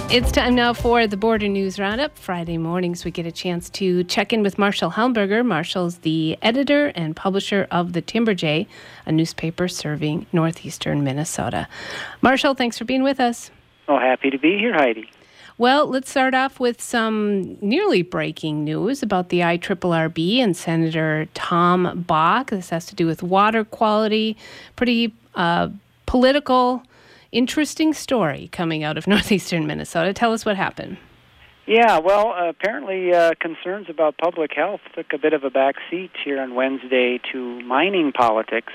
It's time now for the Border News Roundup. Friday mornings, we get a chance to check in with Marshall Helmberger. Marshall's the editor and publisher of the Timberjay, a newspaper serving northeastern Minnesota. Marshall, thanks for being with us. Oh, happy to be here, Heidi. Well, let's start off with some nearly breaking news about the IRRB and Senator Tom Bach. This has to do with water quality. Pretty political, interesting story coming out of northeastern Minnesota. Tell us what happened. Yeah, well, apparently concerns about public health took a bit of a back seat here on Wednesday to mining politics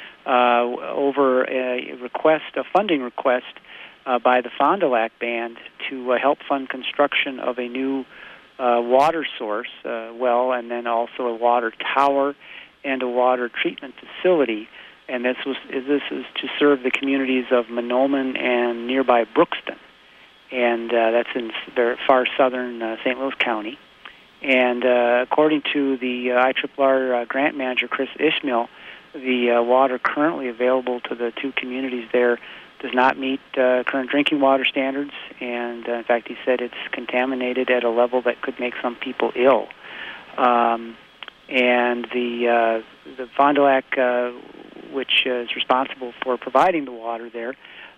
over a funding request by the Fond du Lac Band to help fund construction of a new water source well, and then also a water tower and a water treatment facility. And this is to serve the communities of Mahnomen and nearby Brookston, and that's in the far southern St. Louis County. And according to the IRRR grant manager, Chris Ishmael, the water currently available to the two communities there does not meet current drinking water standards, and in fact, he said it's contaminated at a level that could make some people ill. And the Fond du Lac, which is responsible for providing the water there,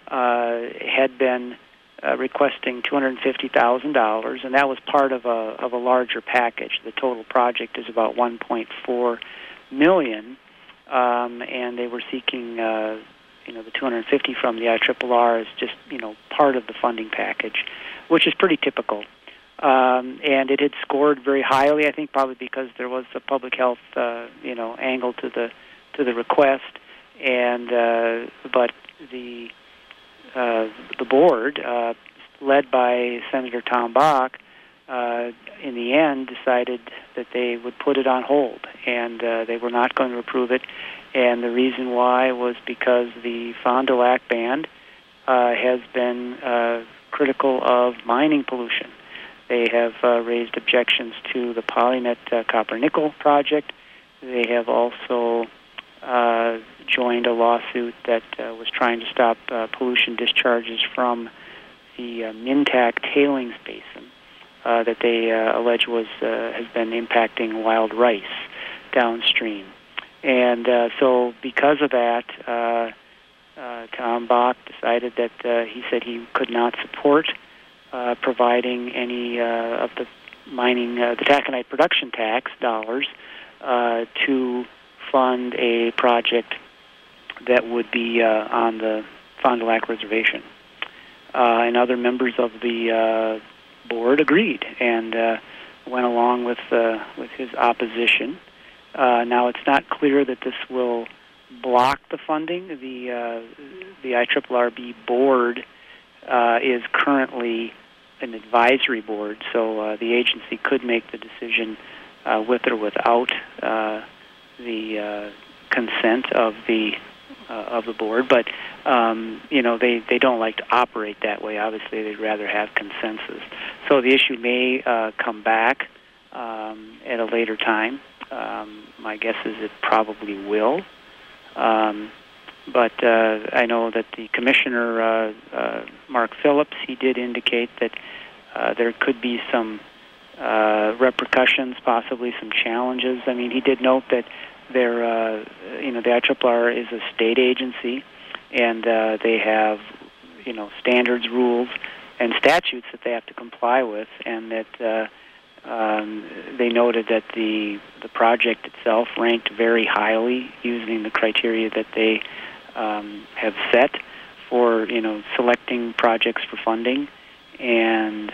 had been requesting $250,000, and that was part of a larger package. The total project is about $1.4 million, and they were seeking, the $250 from the IRRR is just, part of the funding package, which is pretty typical. And it had scored very highly, I think, probably because there was a public health, angle to the request, and but the board, led by Senator Tom Bach, in the end decided that they would put it on hold, and they were not going to approve it. And the reason why was because the Fond du Lac Band has been critical of mining pollution. They have raised objections to the PolyMet copper-nickel project. They have also joined a lawsuit that was trying to stop pollution discharges from the Mintac tailings basin that they allege has been impacting wild rice downstream. And so because of that, Tom Bach decided that he said he could not support providing any of the mining, the taconite production tax dollars to fund a project that would be on the Fond du Lac Reservation. And other members of the board agreed and went along with his opposition. Now, it's not clear that this will block the funding. The IRRB board is currently an advisory board, so the agency could make the decision with or without the consent of the board. But they don't like to operate that way. Obviously, they'd rather have consensus. So the issue may come back at a later time. My guess is it probably will. But I know that the commissioner, Mark Phillips, he did indicate that there could be some repercussions, possibly some challenges. I mean, he did note that the IRRR is a state agency, and they have, standards, rules, and statutes that they have to comply with, and that they noted that the project itself ranked very highly using the criteria that they have set for selecting projects for funding, and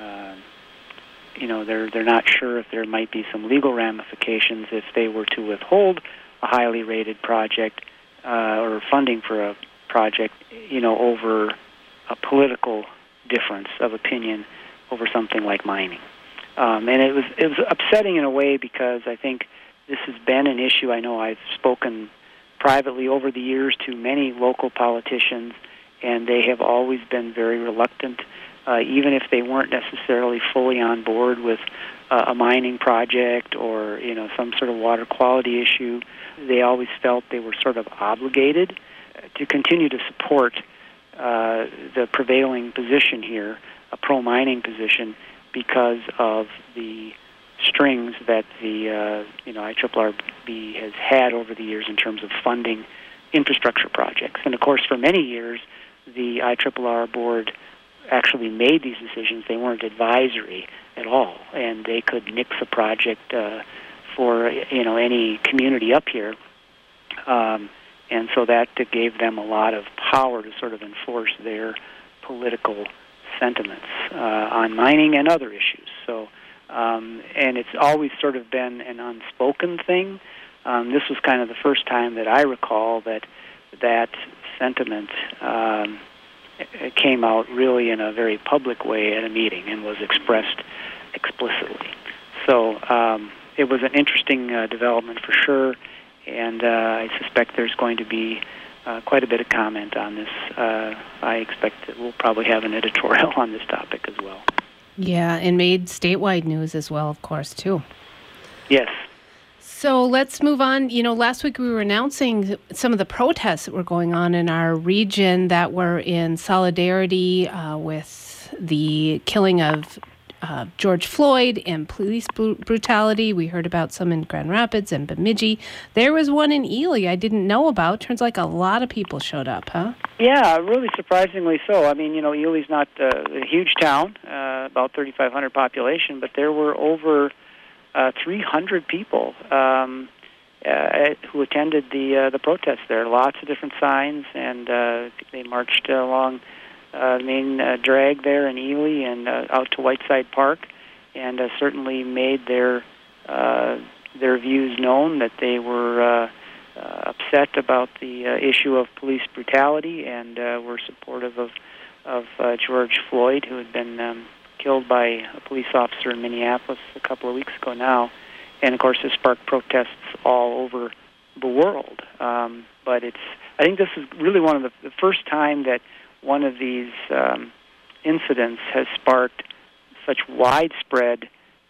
they're not sure if there might be some legal ramifications if they were to withhold a highly rated project or funding for a project, over a political difference of opinion over something like mining. And it was upsetting in a way because I think this has been an issue. I know I've spoken privately over the years to many local politicians, and they have always been very reluctant, even if they weren't necessarily fully on board with a mining project or some sort of water quality issue. They always felt they were sort of obligated to continue to support the prevailing position here a pro-mining position because of the strings that the IRRB has had over the years in terms of funding infrastructure projects. And of course, for many years, the IRRR board actually made these decisions. They weren't advisory at all, and they could nix a project for any community up here, and so that gave them a lot of power to sort of enforce their political sentiments on mining and other issues. So, and it's always sort of been an unspoken thing. This was kind of the first time that I recall that sentiment came out really in a very public way at a meeting and was expressed explicitly. So it was an interesting development for sure, and I suspect there's going to be quite a bit of comment on this. I expect that we'll probably have an editorial on this topic as well. Yeah, and made statewide news as well, of course, too. Yes. So let's move on. Last week we were announcing some of the protests that were going on in our region that were in solidarity with the killing of George Floyd and police brutality. We heard about some in Grand Rapids and Bemidji. There was one in Ely I didn't know about. Turns like a lot of people showed up, huh? Yeah, really surprisingly so. I mean, Ely's not a huge town, about 3,500 population, but there were over 300 people who attended the protest there. Lots of different signs, and they marched along the main drag there in Ely and out to Whiteside Park, and certainly made their views known that they were upset about the issue of police brutality and were supportive of George Floyd, who had been killed by a police officer in Minneapolis a couple of weeks ago now. And, of course, this sparked protests all over the world. But I think this is really one of the first time that one of these incidents has sparked such widespread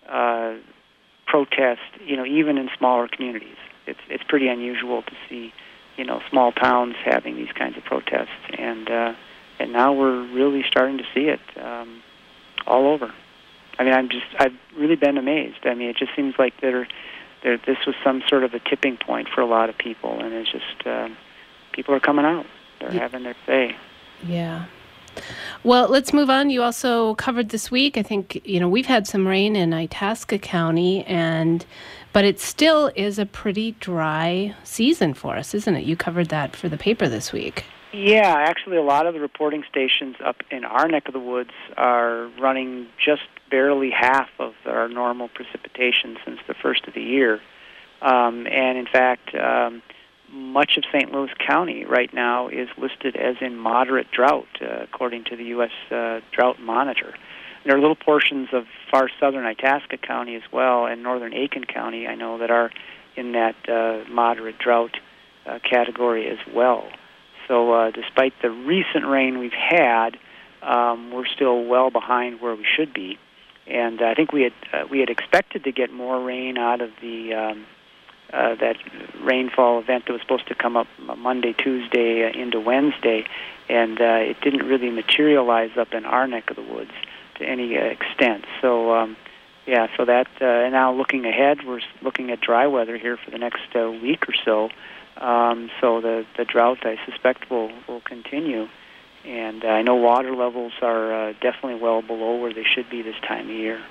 protest, even in smaller communities. It's pretty unusual to see, small towns having these kinds of protests. And now we're really starting to see it all over. I mean, I've really been amazed. I mean, it just seems like this was some sort of a tipping point for a lot of people, and it's just people are coming out. They're having their say. Yeah. Well, let's move on. You also covered this week, I think, we've had some rain in Itasca County, but it still is a pretty dry season for us, isn't it? You covered that for the paper this week. Yeah, actually a lot of the reporting stations up in our neck of the woods are running just barely half of our normal precipitation since the first of the year. And in fact, much of St. Louis County right now is listed as in moderate drought, according to the U.S. Drought Monitor. There are little portions of far southern Itasca County as well, and northern Aiken County, I know, that are in that moderate drought category as well. So despite the recent rain we've had, we're still well behind where we should be. And I think we had expected to get more rain out of the that rainfall event that was supposed to come up Monday, Tuesday into Wednesday, and it didn't really materialize up in our neck of the woods to any extent. So so that now looking ahead, we're looking at dry weather here for the next week or so. So the drought, I suspect, will continue. And I know water levels are definitely well below where they should be this time of year,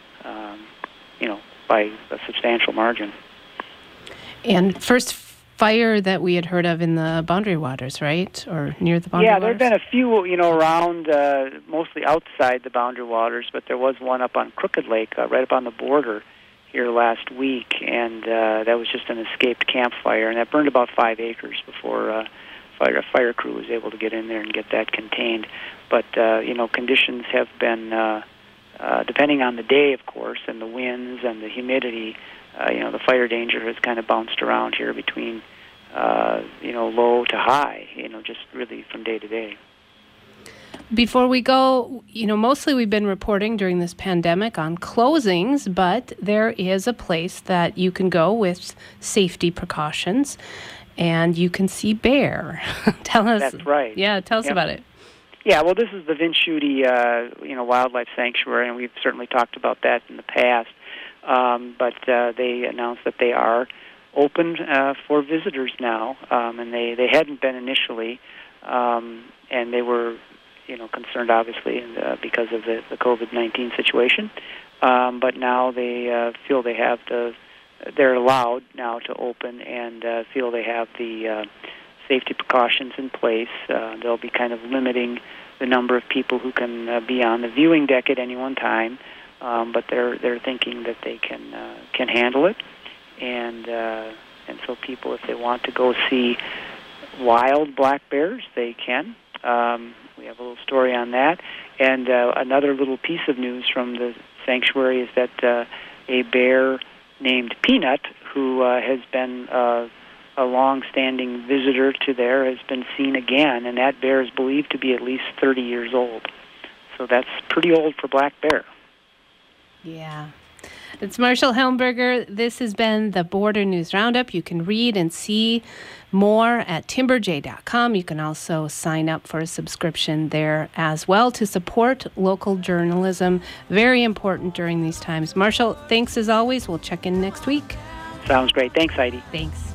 by a substantial margin. And first fire that we had heard of in the Boundary Waters, right? Or near the Boundary Waters? Yeah, there have been a few, around, mostly outside the Boundary Waters, but there was one up on Crooked Lake, right up on the border here last week, and that was just an escaped campfire, and that burned about 5 acres before a fire crew was able to get in there and get that contained. But, conditions have been, depending on the day, of course, and the winds and the humidity, the fire danger has kind of bounced around here between, low to high, just really from day to day. Before we go, mostly we've been reporting during this pandemic on closings, but there is a place that you can go with safety precautions, and you can see bear. Tell us. That's right. Yeah, tell us about it. Yeah, well, this is the Vince Schutte, Wildlife Sanctuary, and we've certainly talked about that in the past. But they announced that they are open for visitors now, and they hadn't been initially, and they were, concerned obviously because of the COVID-19 situation. But now they feel they have they're allowed now to open and feel they have the safety precautions in place. They'll be kind of limiting the number of people who can be on the viewing deck at any one time, but they're thinking that they can handle it, and so people, if they want to go see wild black bears, they can. We have a little story on that, and another little piece of news from the sanctuary is that a bear named Peanut, who has been a long-standing visitor to there, has been seen again, and that bear is believed to be at least 30 years old. So that's pretty old for black bear. Yeah. It's Marshall Helmberger. This has been the Border News Roundup. You can read and see more at timberj.com. You can also sign up for a subscription there as well to support local journalism. Very important during these times. Marshall, thanks as always. We'll check in next week. Sounds great. Thanks, Heidi. Thanks.